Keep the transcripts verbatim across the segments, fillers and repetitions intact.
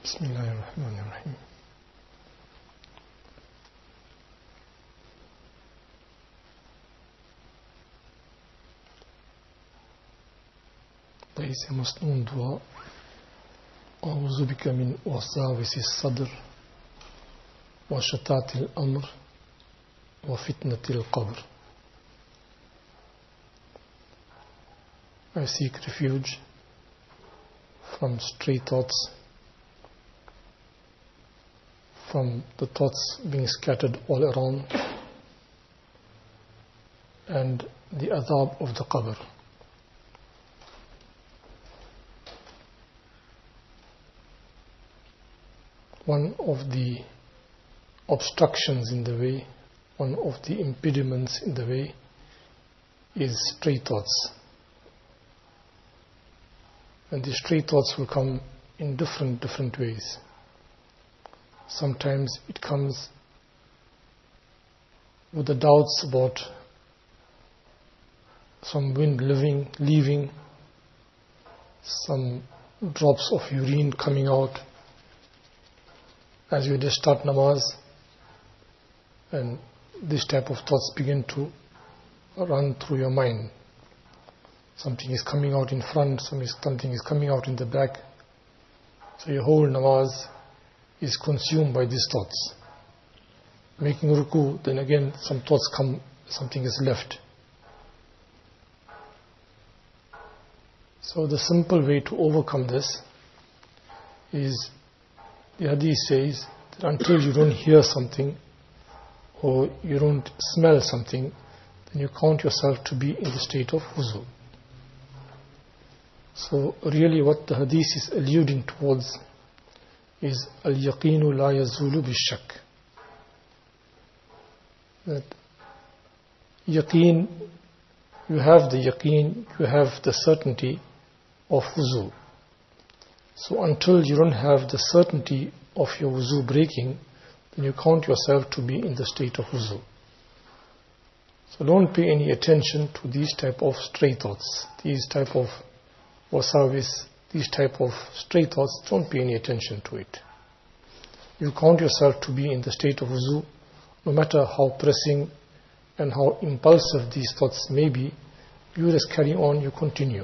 بسم الله الرحمن الرحيم. ليس مسنون دعاء أعوذ بك من وساوس الصدر وشتات الأمر وفتنة القبر. I seek refuge from stray thoughts, from the thoughts being scattered all around, and the adhab of the qabr. One of the obstructions in the way, one of the impediments in the way is stray thoughts. And these stray thoughts will come in different, different ways. Sometimes it comes with the doubts about some wind living, leaving, some drops of urine coming out as you just start namaz, and this type of thoughts begin to run through your mind. Something is coming out in front, something is coming out in the back. So your whole namaz is consumed by these thoughts. Making ruku, then again some thoughts come, something is left. So the simple way to overcome this is, the hadith says that until you don't hear something or you don't smell something, then you count yourself to be in the state of wuzu. So really what the hadith is alluding towards is al-yaqeenu la yazulu bi-shak. That yaqeen, you have the yaqeen, you have the certainty of wuzu. So until you don't have the certainty of your wuzu breaking, then you count yourself to be in the state of wuzu. So don't pay any attention to these type of stray thoughts, these type of wasawis, these type of stray thoughts. Don't pay any attention to it. You count yourself to be in the state of wuzu, no matter how pressing and how impulsive these thoughts may be. You just carry on, you continue.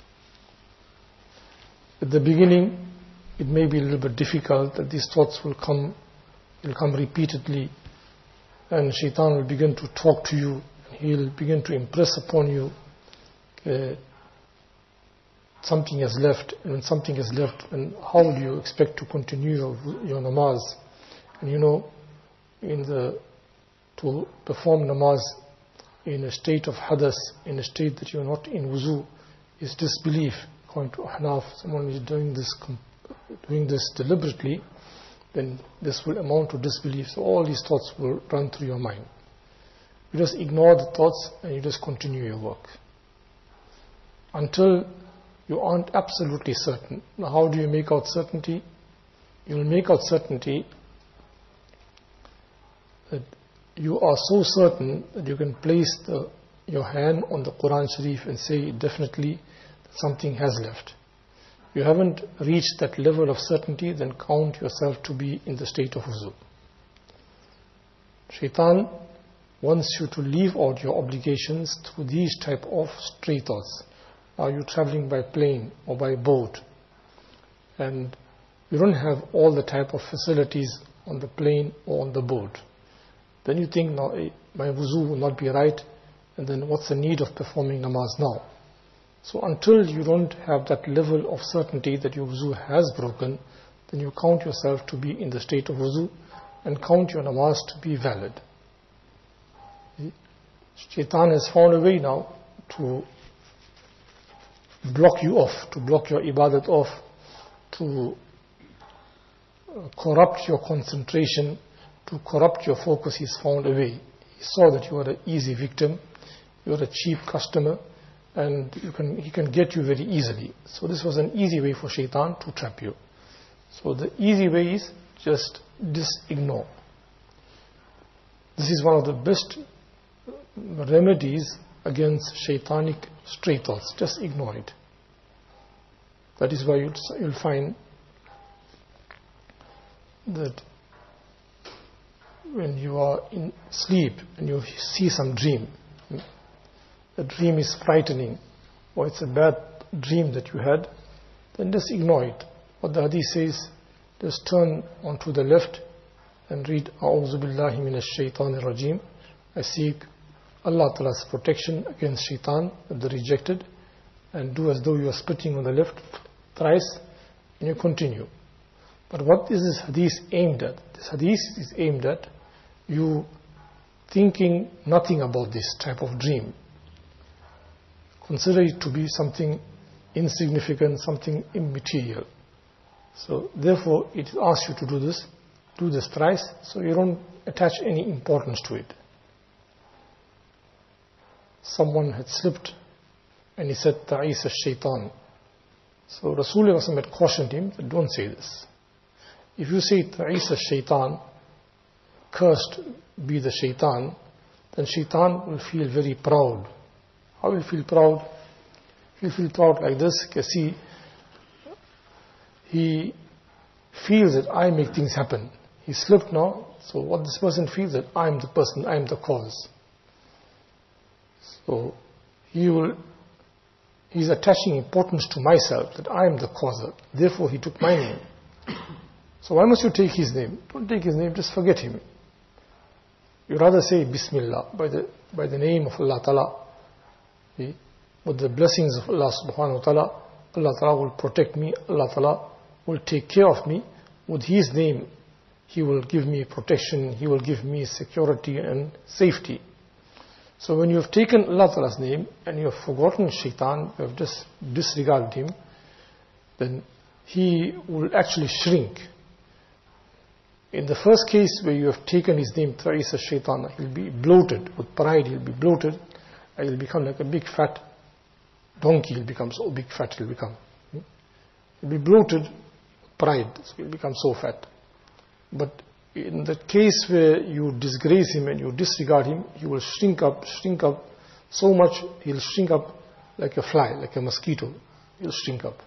At the beginning, it may be a little bit difficult that these thoughts will come, will come repeatedly, and shaitan will begin to talk to you. He'll begin to impress upon you uh, something has left, and when something has left, and how will you expect to continue your, your namaz? And you know, in the to perform namaz in a state of hadas, in a state that you are not in wuzu, is disbelief. According to Ahnaf, someone is doing this doing this deliberately, then this will amount to disbelief. So all these thoughts will run through your mind. You just ignore the thoughts and you just continue your work until you aren't absolutely certain. Now, how do you make out certainty? You will make out certainty that you are so certain that you can place the, your hand on the Quran Sharif and say definitely that something has left. You haven't reached that level of certainty, then count yourself to be in the state of wuzu. Shaitan wants you to leave out your obligations through these type of stray thoughts. Are you traveling by plane or by boat, and you don't have all the type of facilities on the plane or on the boat? Then you think, now my wuzu will not be right, and then what's the need of performing namaz now? So until you don't have that level of certainty that your wuzu has broken, then you count yourself to be in the state of wuzu and count your namaz to be valid. Shaitan has found a way now to block you off, to block your ibadat off, to corrupt your concentration, to corrupt your focus. He's found a way. He saw that you are an easy victim, you are a cheap customer, and you can, he can get you very easily. So this was an easy way for shaitan to trap you. So the easy way is just disignore. This is one of the best remedies against shaitanic stray thoughts. Just ignore it. That is why you'll, you'll find that when you are in sleep and you see some dream, the dream is frightening, or it's a bad dream that you had, then just ignore it. What the hadith says, just turn onto the left and read A'udhu billahi minash shaitanir rajim. I seek Allah Ta'ala's protection against shaitan, the rejected, and do as though you are spitting on the left thrice, and you continue. But what is this hadith aimed at? This hadith is aimed at you thinking nothing about this type of dream. Consider it to be something insignificant, something immaterial. So therefore it asks you to do this, do this thrice, so you don't attach any importance to it. Someone had slipped and he said, Ta'isa shaitan. So Rasulullah had cautioned him that don't say this. If you say Ta'isa shaitan, cursed be the shaitan, then shaitan will feel very proud. How will he feel proud? He'll feel proud like this. See, he feels that I make things happen. He slipped now, so what this person feels that I am the person, I am the cause. So he will, he's attaching importance to myself, that I am the causer. Therefore he took my name. So why must you take his name? Don't take his name, just forget him. You rather say Bismillah, by the, by the name of Allah Ta'ala. See? With the blessings of Allah Subhanahu wa Ta'ala, Allah Ta'ala will protect me, Allah Ta'ala will take care of me. With his name, he will give me protection, he will give me security and safety. So when you have taken Allah Ta'ala's name and you have forgotten shaitan, you have just disregarded him, then he will actually shrink. In the first case where you have taken his name, Ta'isa shaitan, he'll be bloated with pride, he'll be bloated, and he'll become like a big fat donkey, he'll become so big fat, he'll become. He'll be bloated with pride, so he'll become so fat. But in the case where you disgrace him and you disregard him, he will shrink up, shrink up so much, he'll shrink up like a fly, like a mosquito. He'll shrink up.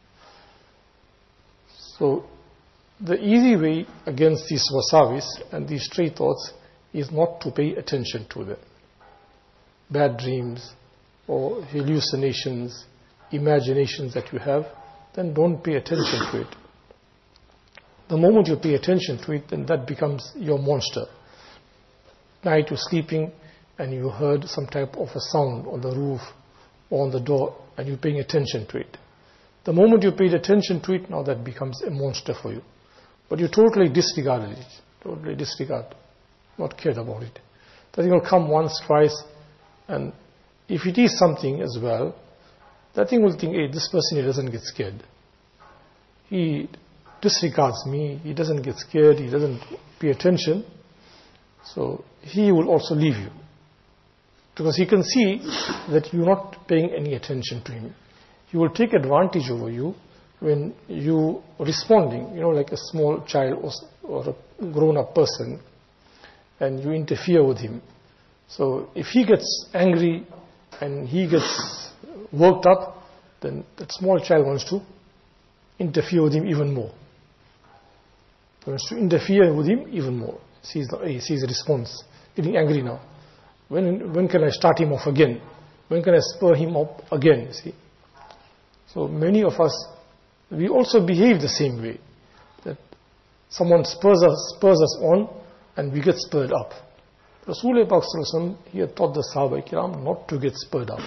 So the easy way against these wasawis and these stray thoughts is not to pay attention to them. Bad dreams or hallucinations, imaginations that you have, then don't pay attention to it. The moment you pay attention to it, then that becomes your monster. Night you're sleeping and you heard some type of a sound on the roof or on the door and you're paying attention to it. The moment you paid attention to it, now that becomes a monster for you. But you totally disregarded it, totally disregard, not cared about it. The thing will come once, twice, and if it is something as well, that thing will think, hey, this person, he doesn't get scared. He disregards me, he doesn't get scared, he doesn't pay attention, so he will also leave you. Because he can see that you're not paying any attention to him. He will take advantage over you when you responding, you know, like a small child or a grown-up person, and you interfere with him. So if he gets angry and he gets worked up, then that small child wants to interfere with him even more. He wants to interfere with him even more. Sees the, he sees the response, getting angry now. When, when can I start him off again? When can I spur him up again? See? So many of us, we also behave the same way. That someone spurs us, spurs us on and we get spurred up. Rasulullah Sallallahu Alaihi Wasallam, he had taught the Sahaba Kiram not to get spurred up.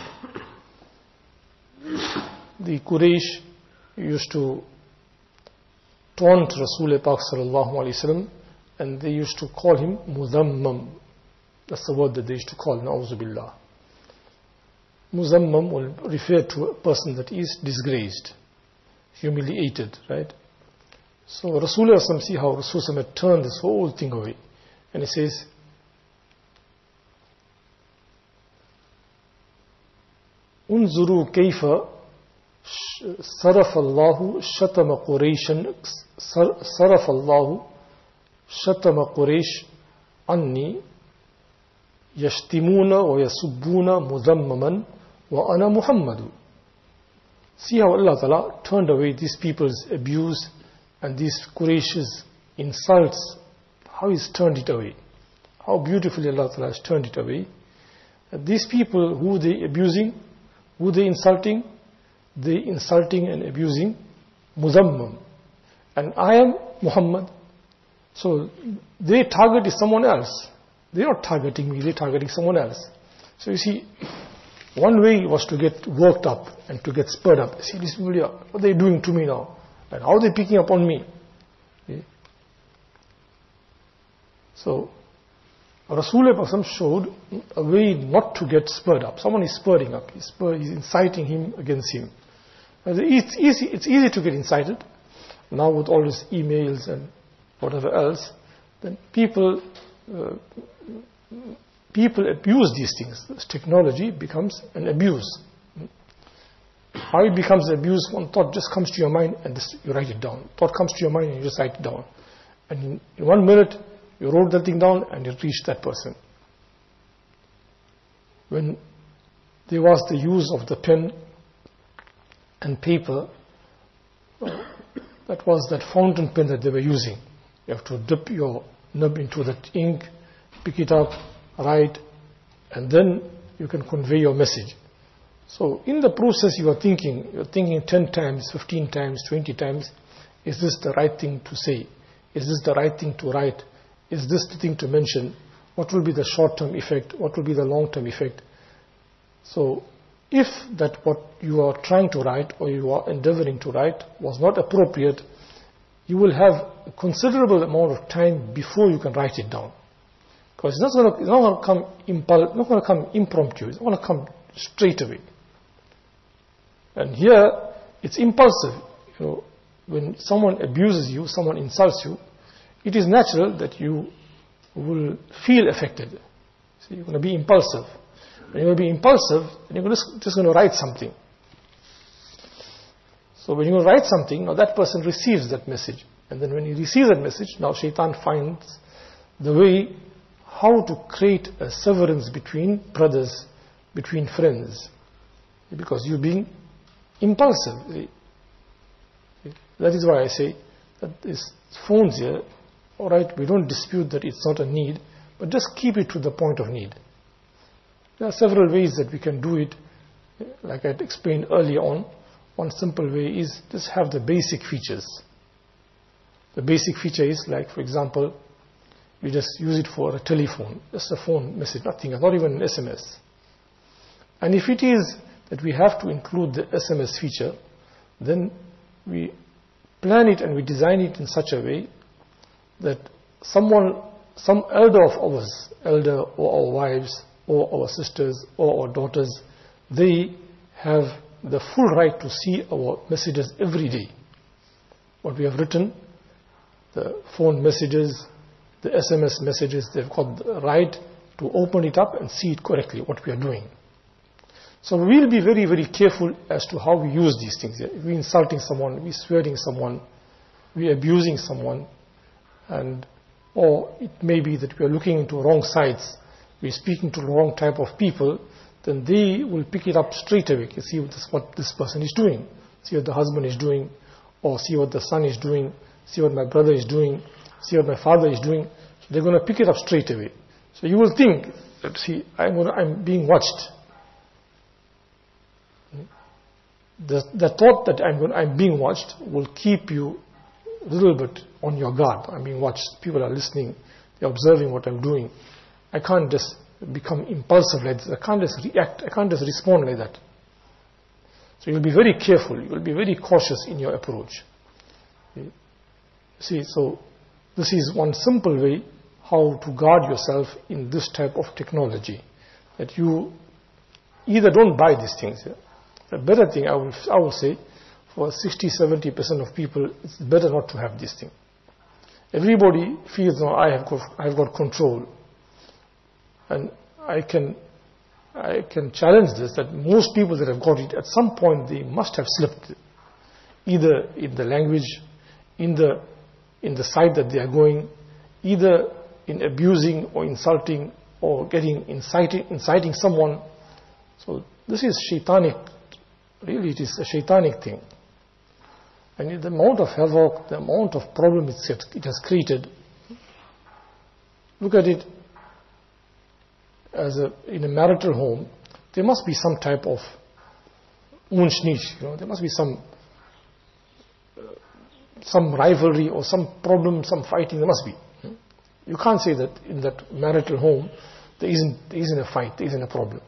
The Quraysh used to taunt Rasulullah Sallallahu Alaihi Wasallam and they used to call him Muzammam. That's the word that they used to call, Na'udhu Billah. Muzammam will refer to a person that is disgraced, humiliated, right? So Rasulullah, see how Rasulullah had turned this whole thing away. And he says, Unzuru kayfa saraf Allahu shatama Qurayshan saraf Allahu shatama Quraysh anni yashtimuna wa yasubbuna muzammaman wa ana Muhammadu. See how Allah Ta'ala turned away these people's abuse and these Quraysh's insults, how He's turned it away. How beautifully Allah Ta'ala has turned it away. These people, who they abusing, who they insulting, they insulting and abusing Muzammam. And I am Muhammad. So their target is someone else. They are not targeting me, they are targeting someone else. So you see, one way was to get worked up and to get spurred up. See, these people, what are they doing to me now? And how are they picking up on me? Okay. So Rasulullah showed a way not to get spurred up. Someone is spurring up, he's, spur, he's inciting him against him. It's easy, it's easy to get incited. Now with all these emails and whatever else, then people uh, people abuse these things. This technology becomes an abuse. How it becomes an abuse? One thought just comes to your mind and this, you write it down. Thought comes to your mind and you just write it down. And in, in one minute, you wrote that thing down and it reached that person. When there was the use of the pen and paper, that was that fountain pen that they were using. You have to dip your nib into that ink, pick it up, write, and then you can convey your message. So in the process you are thinking, you are thinking ten times, fifteen times, twenty times, is this the right thing to say? Is this the right thing to write? Is this the thing to mention? What will be the short-term effect? What will be the long-term effect? So if that what you are trying to write or you are endeavoring to write was not appropriate, you will have a considerable amount of time before you can write it down. Because it's not going to, it's not going to come impul- not going to come impromptu. It's going to come straight away. And here it's impulsive. You know, when someone abuses you, someone insults you, it is natural that you will feel affected. So you're going to be impulsive. When you're going to be impulsive, then you're just, just going to write something. So when you write something, now that person receives that message. And then when he receives that message, now Shaitan finds the way how to create a severance between brothers, between friends. Because you're being impulsive. That is why I say that these phones here, alright, we don't dispute that it's not a need, but just keep it to the point of need. There are several ways that we can do it. Like I explained earlier on, one simple way is just have the basic features. The basic feature is like, for example, you just use it for a telephone, just a phone message, nothing, not even an S M S. And if it is that we have to include the S M S feature, then we plan it and we design it in such a way that someone, some elder of ours, elder or our wives or our sisters or our daughters, they have the full right to see our messages every day. What we have written, the phone messages, the S M S messages, they've got the right to open it up and see it correctly, what we are doing. So we'll be very, very careful as to how we use these things. If we're insulting someone, we're swearing someone, we're abusing someone, and or it may be that we are looking into wrong sites, we're speaking to the wrong type of people, then they will pick it up straight away. You see what this, what this person is doing, see what the husband is doing, or see what the son is doing, see what my brother is doing, see what my father is doing. So they're going to pick it up straight away. So you will think that, see, I'm, going to, I'm being watched. The, the thought that I'm, going, I'm being watched will keep you a little bit on your guard. I'm being watched. People are listening. They're observing what I'm doing. I can't just become impulsive like this. I can't just react. I can't just respond like that. So you'll be very careful. You'll be very cautious in your approach. See, so this is one simple way how to guard yourself in this type of technology. That you either don't buy these things. The better thing I will, I will say, for sixty to seventy percent of people, it's better not to have this thing. Everybody feels, no, I have got, I have got control. And I can, I can challenge this, that most people that have got it, at some point they must have slipped. Either in the language, in the, in the site that they are going, either in abusing or insulting or getting inciting, inciting someone. So this is shaitanic. Really, it is a shaitanic thing. And the amount of havoc, the amount of problem it has created, look at it as a, in a marital home, there must be some type of unschnich, you know, there must be some uh, some rivalry or some problem, some fighting, there must be. You can't say that in that marital home there isn't, there isn't a fight, there isn't a problem.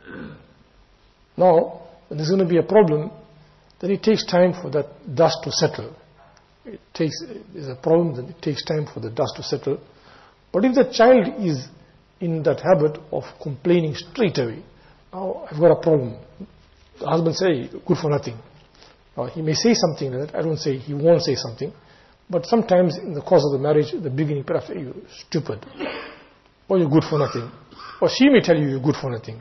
Now, when there's going to be a problem, then it takes time for that dust to settle. It takes, there's a problem, then it takes time for the dust to settle. But if the child is in that habit of complaining straight away, now I've got a problem. The husband say, good for nothing. Now, he may say something like that. I don't say he won't say something. But sometimes in the course of the marriage, the beginning, perhaps you're stupid. Or you're good for nothing. Or she may tell you you're good for nothing.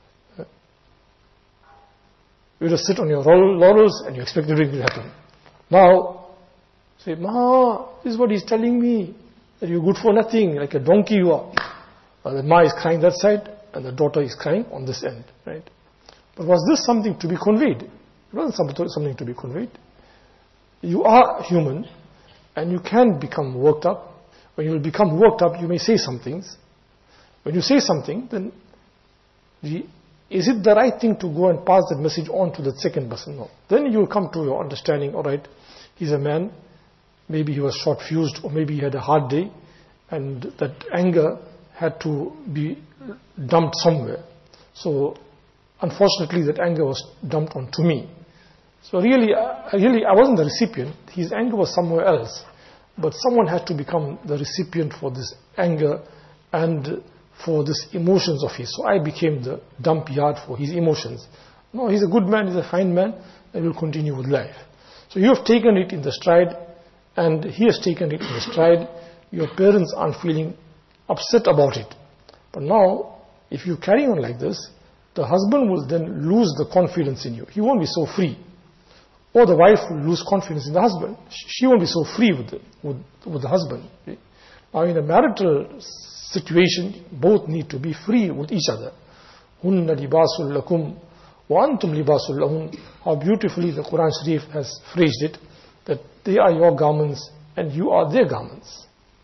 You just sit on your laurels and you expect everything to happen. Now, say, Ma, this is what he's telling me. That you're good for nothing, like a donkey you are. Uh, the Ma is crying that side, and the daughter is crying on this end. Right? But was this something to be conveyed? It wasn't something to be conveyed. You are human, and you can become worked up. When you will become worked up, you may say some things. When you say something, then the, is it the right thing to go and pass that message on to the second person? No. Then you will come to your understanding, all right, he's a man, maybe he was short-fused, or maybe he had a hard day, and that anger had to be dumped somewhere. So, unfortunately, that anger was dumped onto me. So really, I, really, I wasn't the recipient. His anger was somewhere else. But someone had to become the recipient for this anger and for these emotions of his. So I became the dump yard for his emotions. No, he's a good man, he's a fine man, and will continue with life. So you have taken it in the stride, and he has taken it in the stride. Your parents aren't feeling upset about it. But now, if you carry on like this, the husband will then lose the confidence in you. He won't be so free. Or the wife will lose confidence in the husband. She won't be so free with the, with, with the husband. Now in a marital situation, both need to be free with each other. هُنَّ لِبَاسٌ لَكُمْ وَأَنْتُمْ لِبَاسٌ لَهُنْ. How beautifully the Quran Sharif has phrased it, that they are your garments and you are their garments.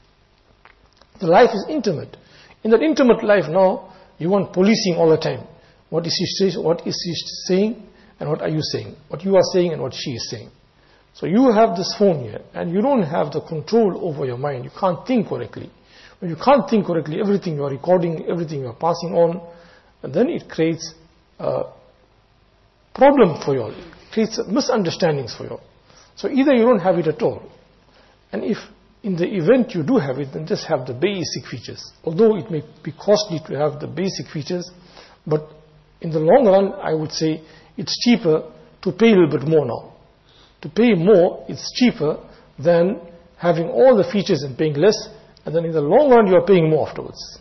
The life is intimate. In that intimate life now, you want policing all the time. What is she saying? What is she saying? And what are you saying? What you are saying and what she is saying. So you have this phone here, and you don't have the control over your mind. You can't think correctly. When you can't think correctly, everything you are recording, everything you are passing on, and then it creates a problem for you all. It creates misunderstandings for you all. So either you don't have it at all. And if in the event you do have it, then just have the basic features. Although it may be costly to have the basic features, but in the long run, I would say it's cheaper to pay a little bit more now. To pay more, it's cheaper than having all the features and paying less, and then in the long run you are paying more afterwards.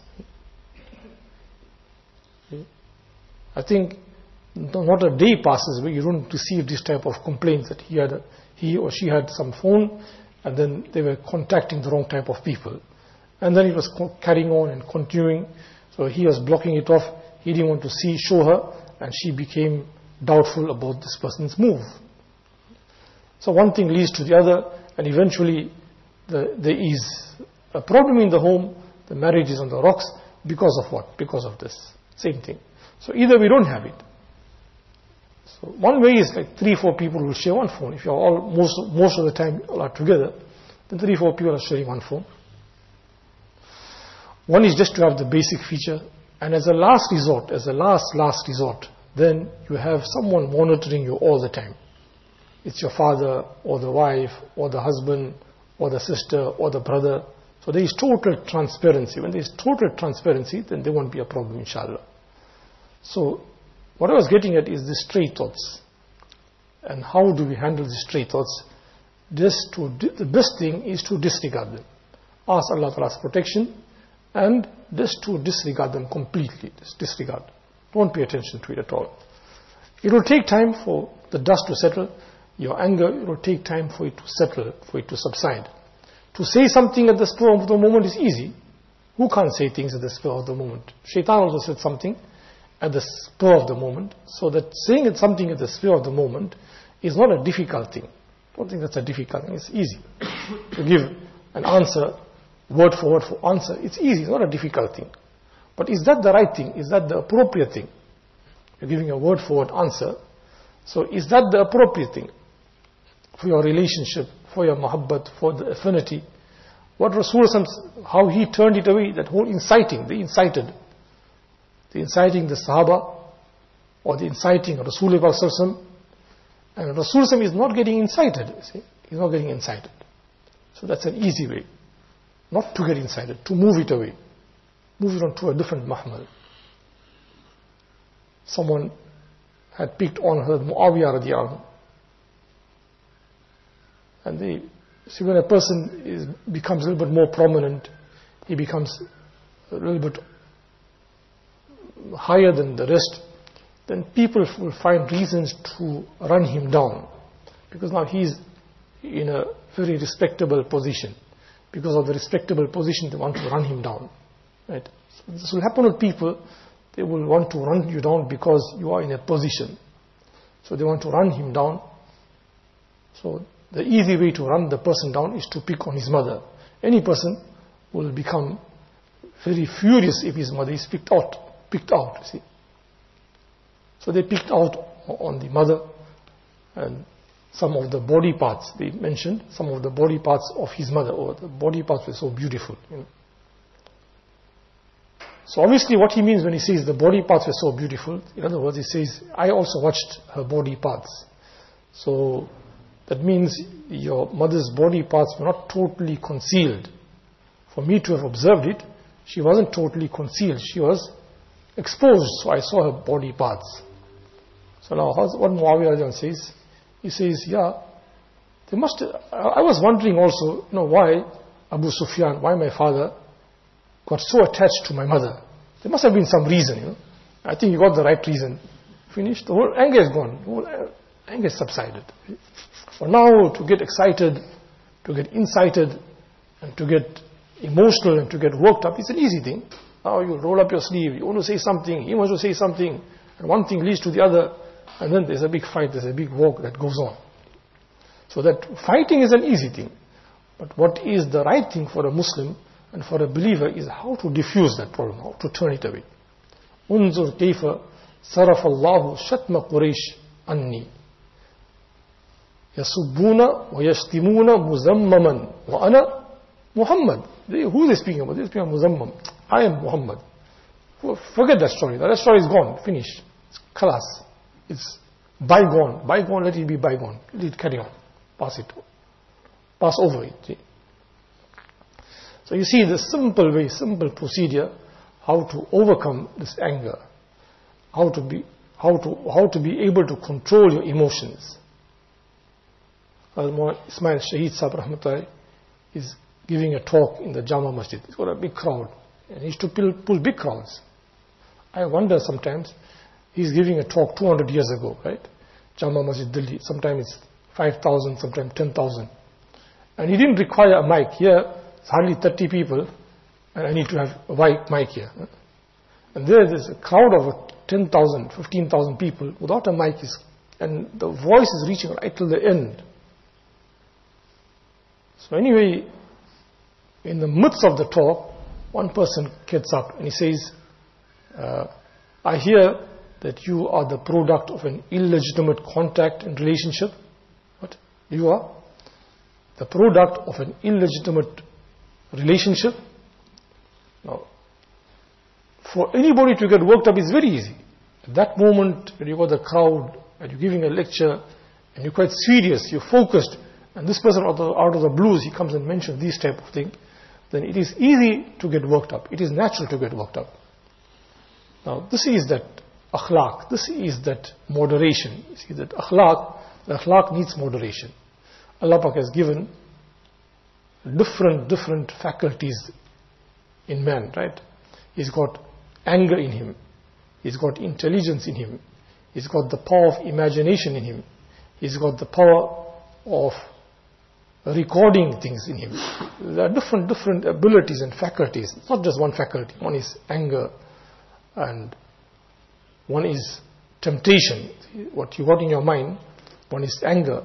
I think not a day passes where you don't receive this type of complaints that he had, a, he or she had some phone, and then they were contacting the wrong type of people. And then it was carrying on and continuing, so he was blocking it off. He didn't want to see, show her, and she became doubtful about this person's move. So one thing leads to the other, and eventually the, there is a problem in the home, the marriage is on the rocks, because of what? Because of this. Same thing. So either we don't have it. So one way is like three, four people will share one phone. If you're all, most, most of the time all are together, then three, four people are sharing one phone. One is just to have the basic feature, and as a last resort, as a last, last resort, then you have someone monitoring you all the time. It's your father, or the wife, or the husband, or the sister, or the brother. So there is total transparency. When there is total transparency, then there won't be a problem, inshallah. So what I was getting at is the stray thoughts. And how do we handle the stray thoughts? Just to, the best thing is to disregard them. Ask Allah Ta'ala's protection, and just to disregard them completely. Just disregard. Don't pay attention to it at all. It will take time for the dust to settle. Your anger, it will take time for it to settle, for it to subside. To say something at the spur of the moment is easy. Who can't say things at the spur of the moment? Shaitan also said something at the spur of the moment. So that saying something at the spur of the moment is not a difficult thing. Don't think that's a difficult thing. It's easy to give an answer, word for word for answer. It's easy, it's not a difficult thing. But is that the right thing? Is that the appropriate thing? You're giving a word for word answer. So is that the appropriate thing for your relationship, for your muhabbat, for the affinity? What Rasulullah, how he turned it away, that whole inciting, the incited, the inciting the Sahaba, or the inciting Rasulullah, and Rasulullah is not getting incited, see? He's not getting incited. So that's an easy way, not to get incited, to move it away, move it on to a different mahmal. Someone had picked on her Muawiyah radiallahu anhu. And they see, when a person is, becomes a little bit more prominent, he becomes a little bit higher than the rest, then people will find reasons to run him down. Because now he's in a very respectable position. Because of the respectable position, they want to run him down. Right? So this will happen with people. They will want to run you down because you are in a position. So they want to run him down. So the easy way to run the person down is to pick on his mother. Any person will become very furious if his mother is picked out. Picked out, you see. So they picked out on the mother, and some of the body parts, they mentioned some of the body parts of his mother, or the body parts were so beautiful. You know. So obviously what he means when he says the body parts were so beautiful, in other words he says, I also watched her body parts. So that means your mother's body parts were not totally concealed. For me to have observed it, she wasn't totally concealed, she was exposed, so I saw her body parts. So now what Muawiyah says, he says, yeah, they must, I was wondering also, you know, why Abu Sufyan, why my father got so attached to my mother. There must have been some reason, you know. I think he got the right reason. Finished, the whole anger is gone, the whole anger is subsided. For now, to get excited, to get incited, and to get emotional and to get worked up, it's an easy thing. Now you roll up your sleeve, you want to say something, he wants to say something, and one thing leads to the other, and then there's a big fight, there's a big war that goes on. So that fighting is an easy thing. But what is the right thing for a Muslim and for a believer is how to diffuse that problem, how to turn it away. Unzur kayfa saraf Allahu shatma Quraysh anni. Yasubbuna wa yashtimuna muzammaman wa ana Muhammad. They, who are they speaking about? They're speaking about Muzammam. I am Muhammad. Forget that story. That story is gone. Finished. It's khalas. It's bygone. Bygone, let it be bygone. Let it carry on. Pass it. Pass over it. See? So you see the simple way, simple procedure, how to overcome this anger. How to be, how to, how to be able to control your emotions. Ismail Shaheed Sahib Rahmatullahi is giving a talk in the Jama Masjid. He's got a big crowd. And he used to pull, pull big crowds. I wonder sometimes, he's giving a talk two hundred years ago, right? Jama Masjid Delhi. Sometimes it's five thousand, sometimes ten thousand. And he didn't require a mic. Here, it's hardly thirty people, and I need to have a mic here. And there, there's a crowd of ten thousand, fifteen thousand people without a mic, is, and the voice is reaching right till the end. So anyway, in the midst of the talk, one person gets up and he says, uh, I hear that you are the product of an illegitimate contact and relationship. What? You are the product of an illegitimate relationship. Now, for anybody to get worked up is very easy. At that moment, when you got the crowd and you're giving a lecture and you're quite serious, you're focused, and this person out of, out of the blues, he comes and mentions these type of things, then it is easy to get worked up. It is natural to get worked up. Now, this is that akhlaq, this is that moderation. You see, that akhlaq, the akhlaq needs moderation. Allah Pak has given different, different faculties in man, right? He's got anger in him. He's got intelligence in him. He's got the power of imagination in him. He's got the power of recording things in him. There are different, different abilities and faculties. It's not just one faculty. One is anger, and one is temptation. What you got in your mind, one is anger,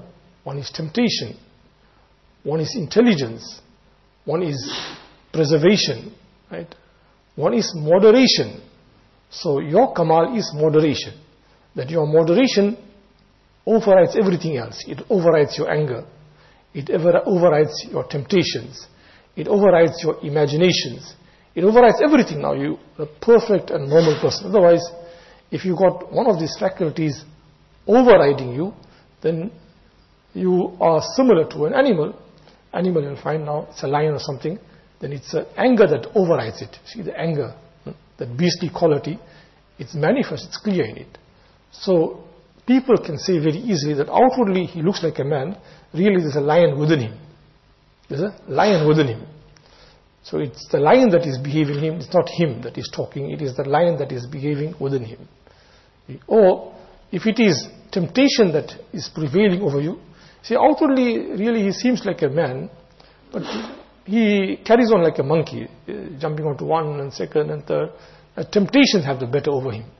one is temptation, one is intelligence, one is preservation, right? One is moderation. So your kamal is moderation. That your moderation overrides everything else. It overrides your anger. It ever overrides your temptations. It overrides your imaginations. It overrides everything. Now you are a perfect and normal person. Otherwise, if you got one of these faculties overriding you, then you are similar to an animal. Animal, you'll find now, it's a lion or something, then it's an anger that overrides it. See the anger, that beastly quality, it's manifest, it's clear in it. So people can say very easily that outwardly he looks like a man, really there's a lion within him. There's a lion within him. So it's the lion that is behaving him, it's not him that is talking, it is the lion that is behaving within him. Or if it is temptation that is prevailing over you, see outwardly really he seems like a man, but he carries on like a monkey, uh, jumping onto one and second and third. Uh, temptations have the better over him.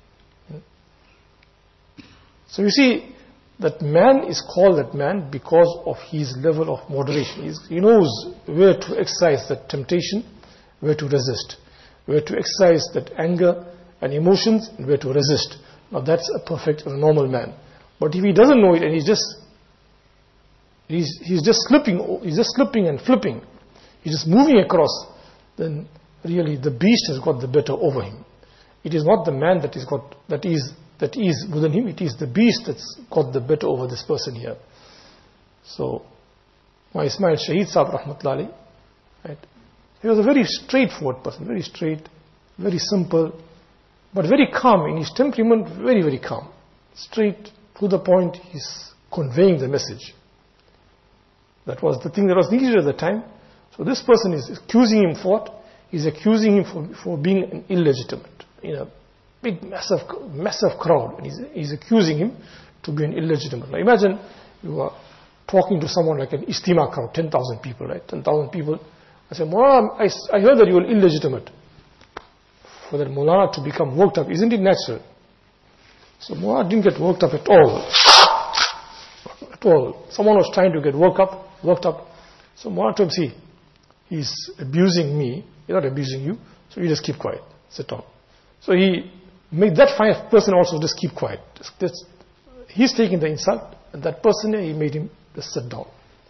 So you see, that man is called that man because of his level of moderation. He's, he knows where to exercise that temptation, where to resist, where to exercise that anger and emotions, and where to resist. Now that's a perfect and a normal man. But if he doesn't know it and he's just he's he's just slipping, he's just slipping and flipping, he's just moving across, then really the beast has got the better over him. It is not the man that is got that is that is within him, it is the beast that's got the better over this person here. So, my Ismail Shaheed Sahib Rahmatullahi, right? He was a very straightforward person, very straight, very simple, but very calm in his temperament, very, very calm. Straight to the point, he's conveying the message. That was the thing that was needed at the time. So this person is accusing him for what? He's accusing him for, for being an illegitimate, you know, big massive massive crowd, and he's, he's accusing him to be an illegitimate. Now imagine you are talking to someone like an Istima crowd, ten thousand people, right? ten thousand people. I say, Maulana, I, I heard that you are illegitimate. For that Maulana to become worked up, isn't it natural? So Maulana didn't get worked up at all. At all. Someone was trying to get worked up, worked up. So Maulana told him, see, he's abusing me, he's not abusing you, so you just keep quiet, sit down. So he made that fine person also just keep quiet. Just, just, he's taking the insult, and that person, he made him just sit down.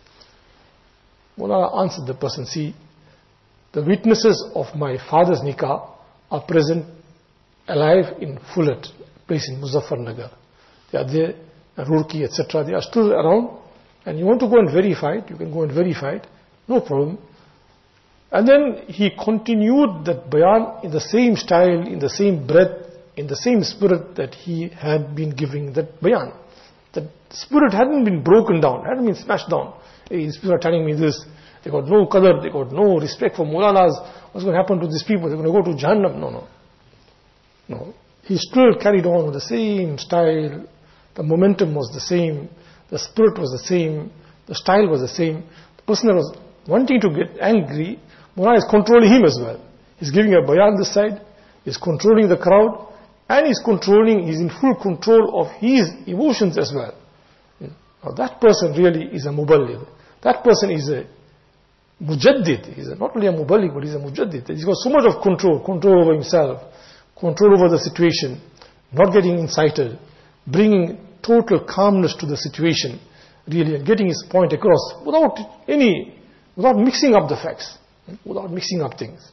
Maulana answered the person, see, the witnesses of my father's nikah are present, alive in Fullet, place in Muzaffarnagar. They are there, Roorkee, et cetera. They are still around, and you want to go and verify it, you can go and verify it, no problem. And then he continued that bayan in the same style, in the same breath, in the same spirit that he had been giving that bayan. The spirit hadn't been broken down, hadn't been smashed down. His people are telling me this, they got no qadr, they got no respect for Maulanas, what's going to happen to these people, they're going to go to Jahannam. No, no. No. He still carried on with the same style, the momentum was the same, the spirit was the same, the style was the same. The person that was wanting to get angry, Maulana is controlling him as well. He's giving a bayan this side, he's controlling the crowd, and he's controlling, he's in full control of his emotions as well. Now that person really is a muballigh. That person is a mujaddid. He's not only a muballigh, but he's a mujaddid. He's got so much of control, control over himself, control over the situation, not getting incited, bringing total calmness to the situation, really, and getting his point across without any, without mixing up the facts, without mixing up things.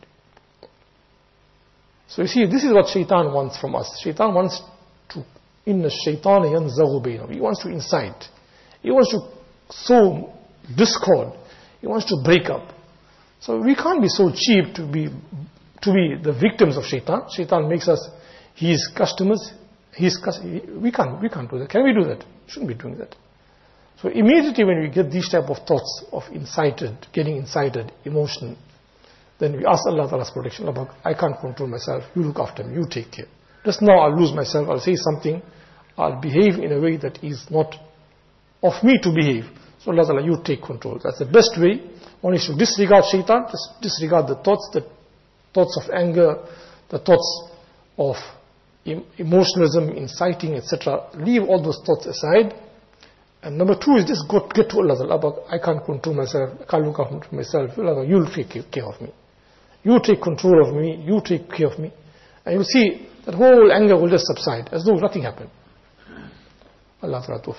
So you see, this is what shaitan wants from us. Shaitan wants to, inna shaitan yanzaghu bainahum. He wants to incite. He wants to sow discord. He wants to break up. So we can't be so cheap to be to be the victims of shaitan. Shaitan makes us his customers. His we can't we can't do that. Can we do that? Shouldn't be doing that. So immediately when we get these type of thoughts of incited, getting incited, emotion, then we ask Allah Ta'ala's protection. Allah, I can't control myself. You look after me. You take care. Just now I'll lose myself. I'll say something. I'll behave in a way that is not of me to behave. So Allah Ta'ala, you take control. That's the best way. One is to disregard shaitan. Just disregard the thoughts, the thoughts of anger, the thoughts of emotionalism, inciting, et cetera. Leave all those thoughts aside And number two is just go, get to Allah. Allah, I can't control myself, I can't look after myself. Allah, you'll take care of me. You take control of me, you take care of me. And you'll see that whole anger will just subside, as though nothing happened. Allah Ta'ala